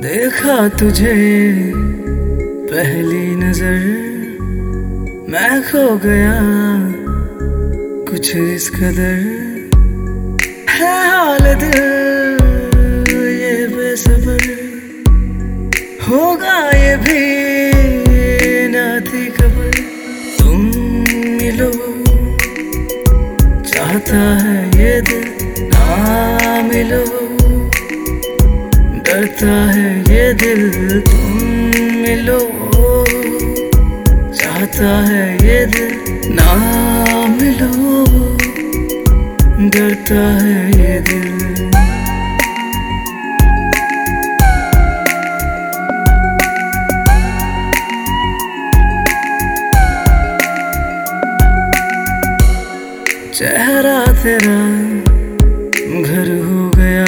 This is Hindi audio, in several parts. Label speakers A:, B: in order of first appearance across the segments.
A: देखा तुझे पहली नजर मैं खो गया कुछ इस कदर है हाल दिल ये बेसबर होगा ये भी ना थी खबर तुम मिलो चाहता है ये दिल ना मिलो डरता है ये दिल तुम मिलो चाहता है ये दिल ना मिलो डरता है ये दिल चेहरा तेरा घर हो गया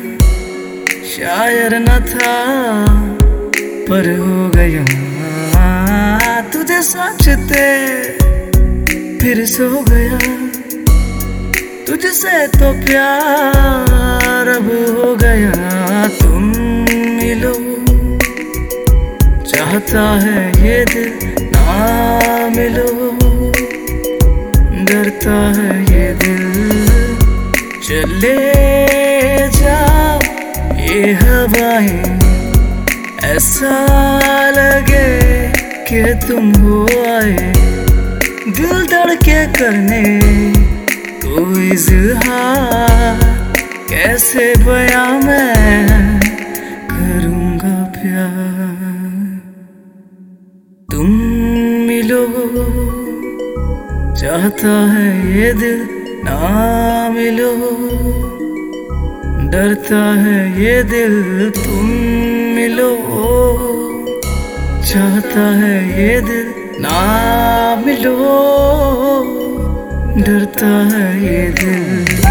A: शायर न था पर हो गया तुझे सोचते फिर सो गया तुझसे तो प्यार अब हो गया तुम मिलो चाहता है ये दिल ना मिलो डरता है ये दिल चले जाओ ये हवाएं ऐसा लगे कि तुम हो आए दिल धड़के करने कोई इज़हार कैसे बयां मैं करूँगा प्यार तुम मिलो चाहता है ये दिल ना मिलो डरता है ये दिल तुम मिलो चाहता है ये दिल ना मिलो डरता है ये दिल